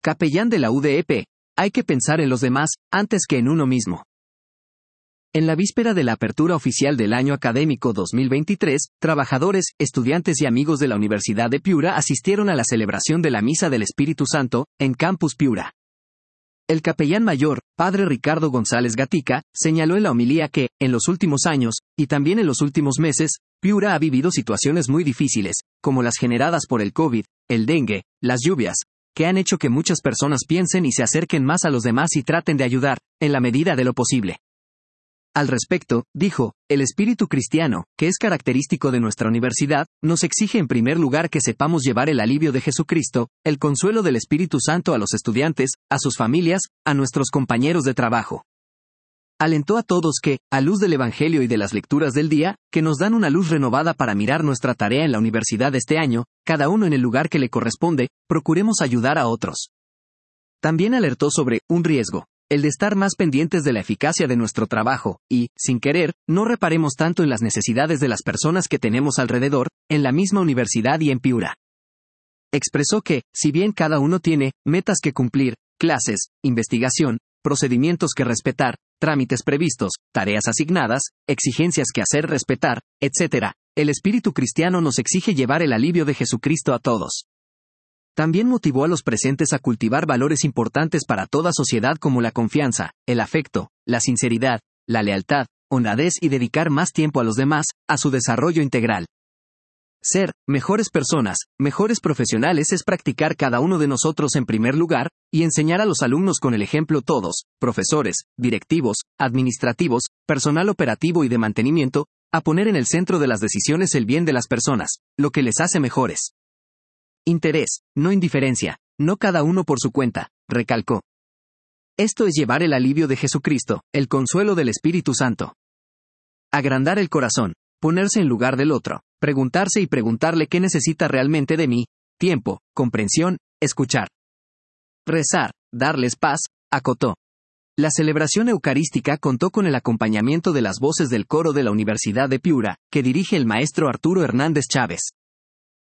Capellán de la UDEP, hay que pensar en los demás, antes que en uno mismo. En la víspera de la apertura oficial del año académico 2023, trabajadores, estudiantes y amigos de la Universidad de Piura asistieron a la celebración de la Misa del Espíritu Santo, en Campus Piura. El capellán mayor, padre Ricardo González Gatica, señaló en la homilía que, en los últimos años, y también en los últimos meses, Piura ha vivido situaciones muy difíciles, como las generadas por el COVID, el dengue, las lluvias, que han hecho que muchas personas piensen y se acerquen más a los demás y traten de ayudar, en la medida de lo posible. Al respecto, dijo, el espíritu cristiano, que es característico de nuestra universidad, nos exige en primer lugar que sepamos llevar el alivio de Jesucristo, el consuelo del Espíritu Santo a los estudiantes, a sus familias, a nuestros compañeros de trabajo. Alentó a todos que, a luz del Evangelio y de las lecturas del día, que nos dan una luz renovada para mirar nuestra tarea en la universidad este año, cada uno en el lugar que le corresponde, procuremos ayudar a otros. También alertó sobre un riesgo. El de estar más pendientes de la eficacia de nuestro trabajo, y, sin querer, no reparemos tanto en las necesidades de las personas que tenemos alrededor, en la misma universidad y en Piura. Expresó que, si bien cada uno tiene metas que cumplir, clases, investigación, procedimientos que respetar, trámites previstos, tareas asignadas, exigencias que hacer respetar, etc., el espíritu cristiano nos exige llevar el alivio de Jesucristo a todos. También motivó a los presentes a cultivar valores importantes para toda sociedad como la confianza, el afecto, la sinceridad, la lealtad, honradez y dedicar más tiempo a los demás, a su desarrollo integral. Ser mejores personas, mejores profesionales es practicar cada uno de nosotros en primer lugar, y enseñar a los alumnos con el ejemplo todos, profesores, directivos, administrativos, personal operativo y de mantenimiento, a poner en el centro de las decisiones el bien de las personas, lo que les hace mejores. Interés, no indiferencia, no cada uno por su cuenta, recalcó. Esto es llevar el alivio de Jesucristo, el consuelo del Espíritu Santo. Agrandar el corazón, ponerse en lugar del otro, preguntarse y preguntarle qué necesita realmente de mí, tiempo, comprensión, escuchar. Rezar, darles paz, acotó. La celebración eucarística contó con el acompañamiento de las voces del coro de la Universidad de Piura, que dirige el maestro Arturo Hernández Chávez.